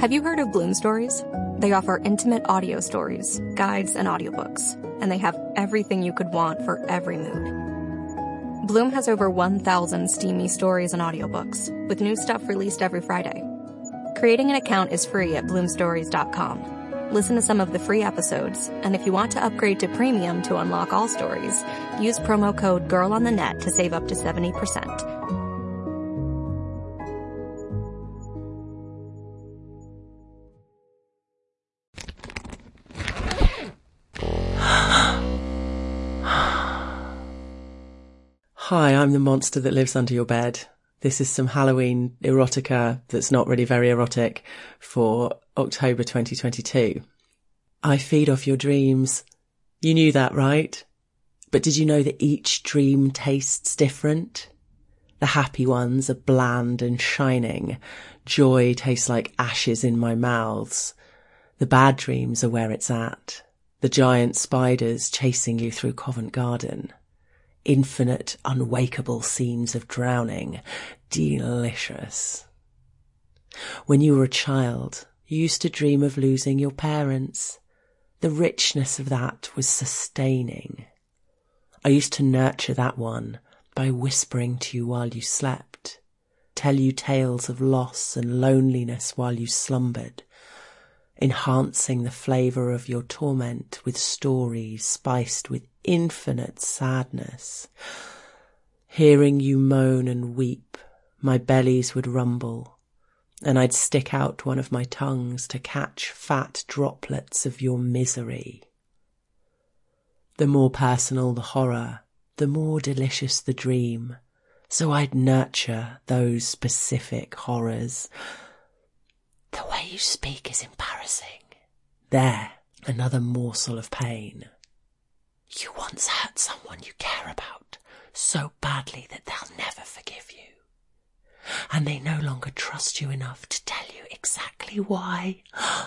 Have you heard of Bloom Stories? They offer intimate audio stories, guides, and audiobooks, and they have everything you could want for every mood. Bloom has over 1,000 steamy stories and audiobooks, with new stuff released every Friday. Creating an account is free at bloomstories.com. Listen to some of the free episodes, and if you want to upgrade to premium to unlock all stories, use promo code GIRLONTHENET to save up to 70%. Hi, I'm the monster that lives under your bed. This is some Halloween erotica that's not really very erotic for October 2022. I feed off your dreams. You knew that, right? But did you know that each dream tastes different? The happy ones are bland and shining. Joy tastes like ashes in my mouths. The bad dreams are where it's at. The giant spiders chasing you through Covent Garden. Infinite, unwakeable scenes of drowning. Delicious. When you were a child, you used to dream of losing your parents. The richness of that was sustaining. I used to nurture that one by whispering to you while you slept, tell you tales of loss and loneliness while you slumbered, enhancing the flavour of your torment with stories spiced with infinite sadness. Hearing you moan and weep, my bellies would rumble, and I'd stick out one of my tongues to catch fat droplets of your misery. The more personal the horror, the more delicious the dream, so I'd nurture those specific horrors. The way you speak is embarrassing. There, another morsel of pain. You once hurt someone you care about so badly that they'll never forgive you. And they no longer trust you enough to tell you exactly why.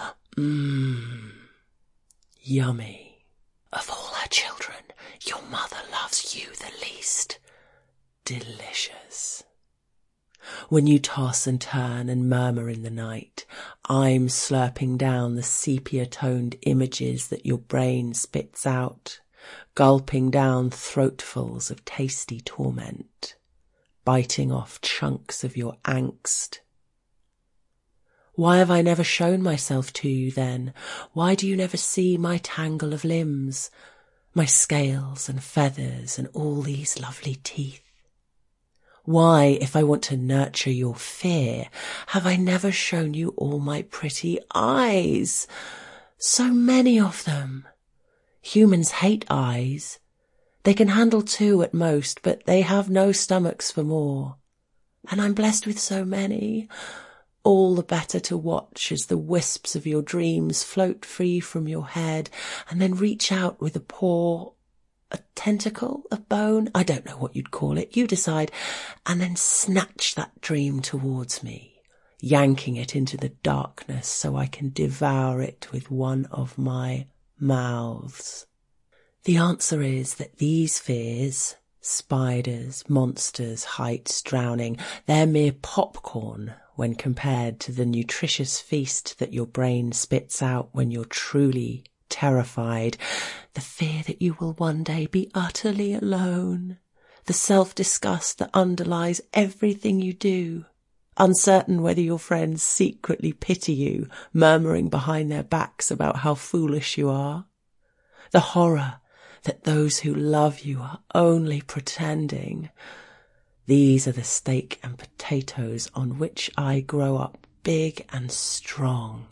Yummy. Of all her children, your mother loves you the least. Delicious. When you toss and turn and murmur in the night, I'm slurping down the sepia-toned images that your brain spits out, gulping down throatfuls of tasty torment, biting off chunks of your angst. Why have I never shown myself to you then? Why do you never see my tangle of limbs, my scales and feathers and all these lovely teeth? Why, if I want to nurture your fear, have I never shown you all my pretty eyes? So many of them. Humans hate eyes. They can handle 2 at most, but they have no stomachs for more. And I'm blessed with so many. All the better to watch as the wisps of your dreams float free from your head and then reach out with a paw, a tentacle, a bone, I don't know what you'd call it, you decide, and then snatch that dream towards me, yanking it into the darkness so I can devour it with one of my mouths. The answer is that these fears, spiders, monsters, heights, drowning, they're mere popcorn when compared to the nutritious feast that your brain spits out when you're truly terrified, the fear that you will one day be utterly alone, the self-disgust that underlies everything you do, uncertain whether your friends secretly pity you, murmuring behind their backs about how foolish you are, the horror that those who love you are only pretending. These are the steak and potatoes on which I grow up big and strong.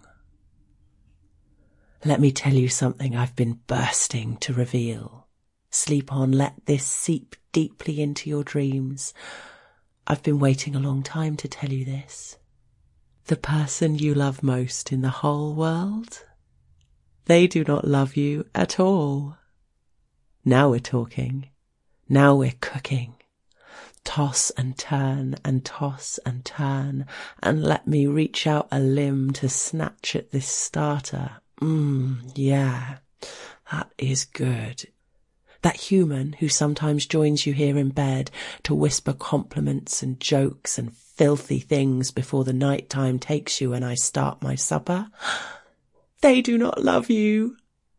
Let me tell you something I've been bursting to reveal. Sleep on, let this seep deeply into your dreams. I've been waiting a long time to tell you this. The person you love most in the whole world, they do not love you at all. Now we're talking. Now we're cooking. Toss and turn and toss and turn, and let me reach out a limb to snatch at this starter. Yeah, that is good. That human who sometimes joins you here in bed to whisper compliments and jokes and filthy things before the night time takes you and I start my supper? They do not love you.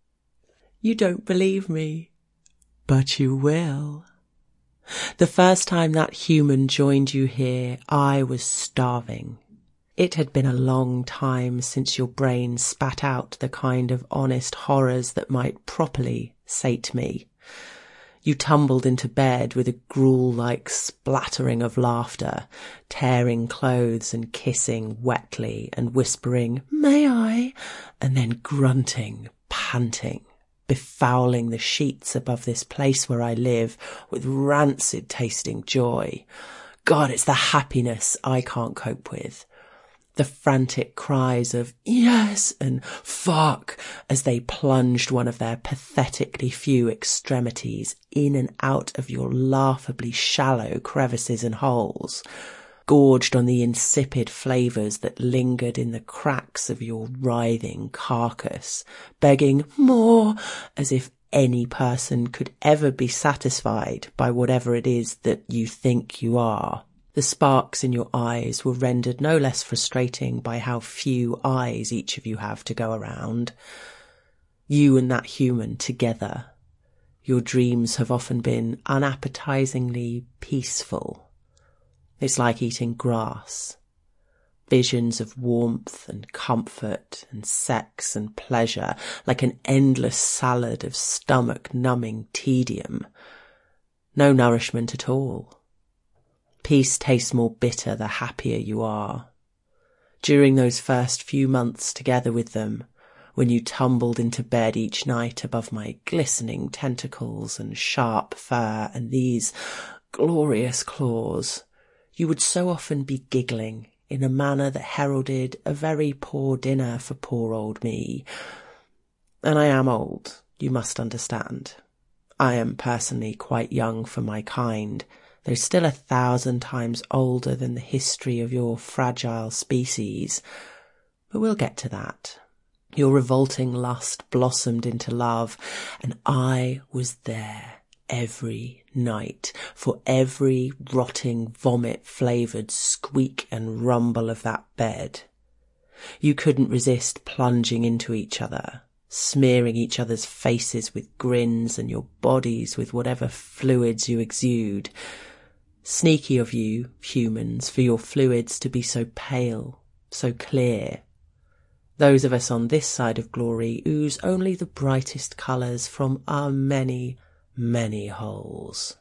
You don't believe me, but you will. The first time that human joined you here, I was starving. It had been a long time since your brain spat out the kind of honest horrors that might properly sate me. You tumbled into bed with a gruel-like splattering of laughter, tearing clothes and kissing wetly and whispering, "May I?" and then grunting, panting, befouling the sheets above this place where I live with rancid-tasting joy. God, it's the happiness I can't cope with. The frantic cries of yes and fuck as they plunged one of their pathetically few extremities in and out of your laughably shallow crevices and holes, gorged on the insipid flavours that lingered in the cracks of your writhing carcass, begging more, as if any person could ever be satisfied by whatever it is that you think you are. The sparks in your eyes were rendered no less frustrating by how few eyes each of you have to go around. You and that human together. Your dreams have often been unappetizingly peaceful. It's like eating grass. Visions of warmth and comfort and sex and pleasure, like an endless salad of stomach-numbing tedium. No nourishment at all. Peace tastes more bitter the happier you are. During those first few months together with them, when you tumbled into bed each night above my glistening tentacles and sharp fur and these glorious claws, you would so often be giggling in a manner that heralded a very poor dinner for poor old me. And I am old, you must understand. I am personally quite young for my kind, though still 1,000 times older than the history of your fragile species. But we'll get to that. Your revolting lust blossomed into love, and I was there every night for every rotting vomit-flavoured squeak and rumble of that bed. You couldn't resist plunging into each other, smearing each other's faces with grins and your bodies with whatever fluids you exude. Sneaky of you, humans, for your fluids to be so pale, so clear. Those of us on this side of glory ooze only the brightest colours from our many, many holes.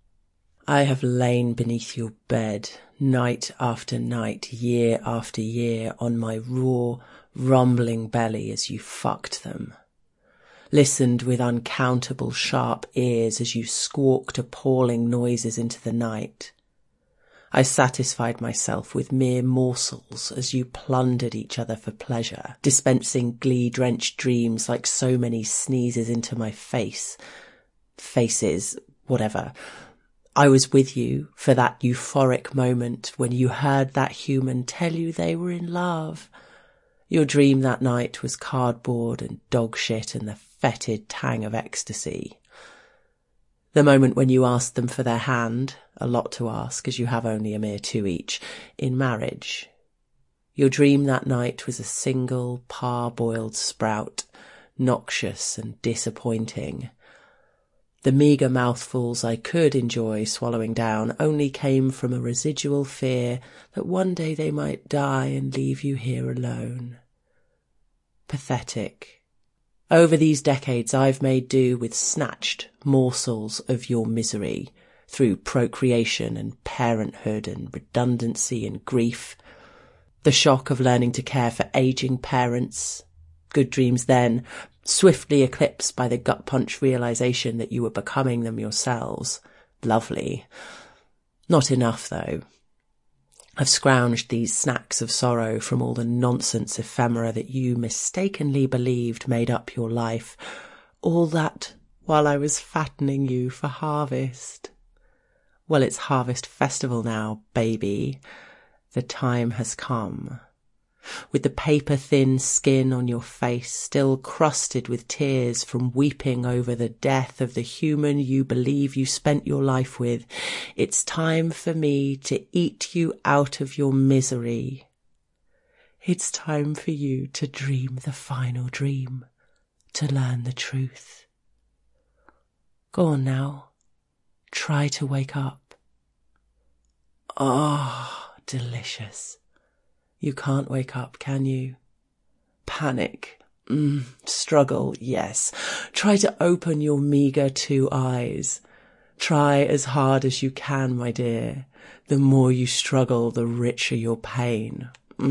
I have lain beneath your bed, night after night, year after year, on my raw, rumbling belly as you fucked them. Listened with uncountable sharp ears as you squawked appalling noises into the night. I satisfied myself with mere morsels as you plundered each other for pleasure, dispensing glee-drenched dreams like so many sneezes into my face. Faces, whatever. I was with you for that euphoric moment when you heard that human tell you they were in love. Your dream that night was cardboard and dog shit and the fetid tang of ecstasy. The moment when you asked them for their hand, a lot to ask as you have only a mere 2 each, in marriage. Your dream that night was a single parboiled sprout, noxious and disappointing. The meagre mouthfuls I could enjoy swallowing down only came from a residual fear that one day they might die and leave you here alone. Pathetic. Over these decades I've made do with snatched morsels of your misery through procreation and parenthood and redundancy and grief. The shock of learning to care for aging parents. Good dreams then, swiftly eclipsed by the gut-punch realization that you were becoming them yourselves. Lovely. Not enough, though. I've scrounged these snacks of sorrow from all the nonsense ephemera that you mistakenly believed made up your life. All that while I was fattening you for harvest. Well, it's harvest festival now, baby. The time has come. with the paper-thin skin on your face still crusted with tears from weeping over the death of the human you believe you spent your life with, it's time for me to eat you out of your misery. It's time for you to dream the final dream, to learn the truth. Go on now, try to wake up. Ah, delicious. You can't wake up, can you? Panic. Struggle, yes. Try to open your meagre 2 eyes. Try as hard as you can, my dear. The more you struggle, the richer your pain.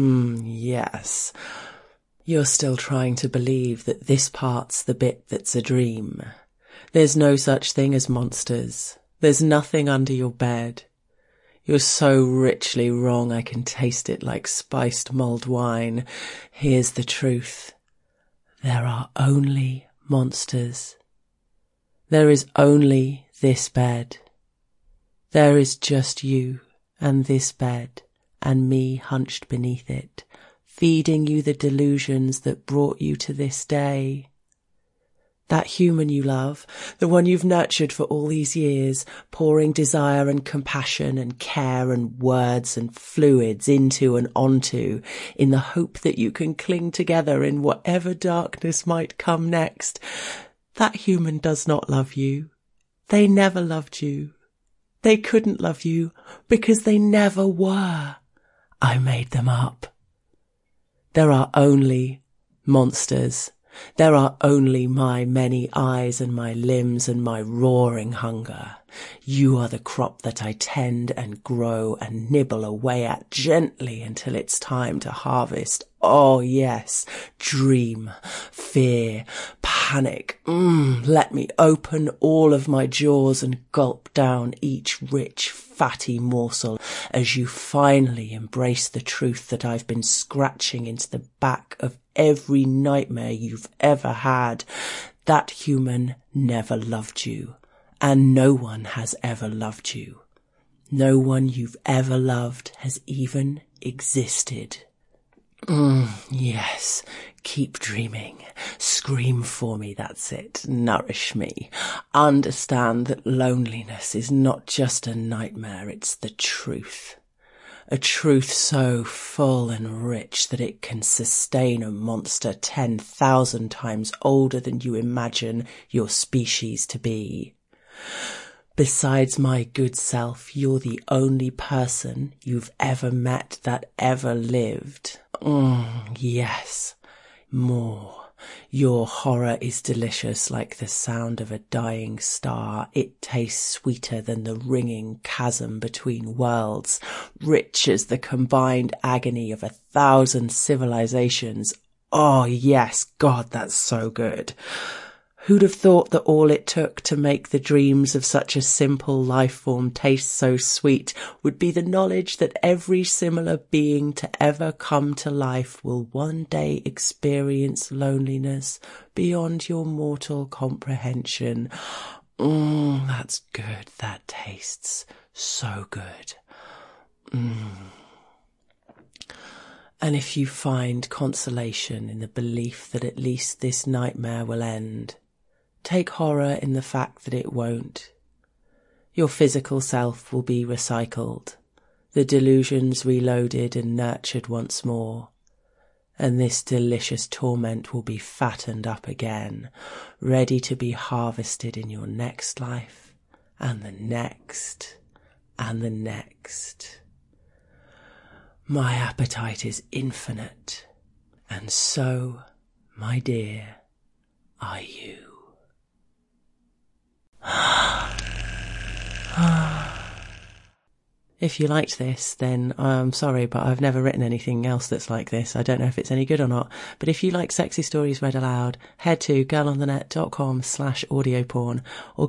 Yes. You're still trying to believe that this part's the bit that's a dream. There's no such thing as monsters. There's nothing under your bed. You're so richly wrong I can taste it like spiced mulled wine. Here's the truth. There are only monsters. There is only this bed. There is just you and this bed and me hunched beneath it, feeding you the delusions that brought you to this day. That human you love, the one you've nurtured for all these years, pouring desire and compassion and care and words and fluids into and onto, in the hope that you can cling together in whatever darkness might come next. That human does not love you. They never loved you. They couldn't love you because they never were. I made them up. There are only monsters. There are only my many eyes and my limbs and my roaring hunger. You are the crop that I tend and grow and nibble away at gently until it's time to harvest. Oh yes, dream, fear, panic. Let me open all of my jaws and gulp down each rich, fatty morsel as you finally embrace the truth that I've been scratching into the back of every nightmare you've ever had. That human never loved you, and no one has ever loved you. No one you've ever loved has even existed. Yes, keep dreaming. Scream for me, that's it. Nourish me. Understand that loneliness is not just a nightmare, it's the truth. A truth so full and rich that it can sustain a monster 10,000 times older than you imagine your species to be. Besides my good self, you're the only person you've ever met that ever lived. Yes, more. Your horror is delicious like the sound of a dying star. It tastes sweeter than the ringing chasm between worlds, rich as the combined agony of 1,000 civilizations. Oh yes, God, that's so good. Who'd have thought that all it took to make the dreams of such a simple life form taste so sweet would be the knowledge that every similar being to ever come to life will one day experience loneliness beyond your mortal comprehension. That's good. That tastes so good. And if you find consolation in the belief that at least this nightmare will end, take horror in the fact that it won't. Your physical self will be recycled, the delusions reloaded and nurtured once more, and this delicious torment will be fattened up again, ready to be harvested in your next life, and the next, and the next. My appetite is infinite, and so, my dear, are you. If you liked this, then I'm sorry, but I've never written anything else that's like this. I don't know if it's any good or not. But if you like sexy stories read aloud, head to girlonthenet.com/audioporn or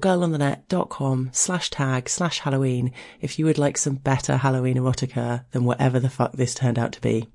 girlonthenet.com/tag/Halloween if you would like some better Halloween erotica than whatever the fuck this turned out to be.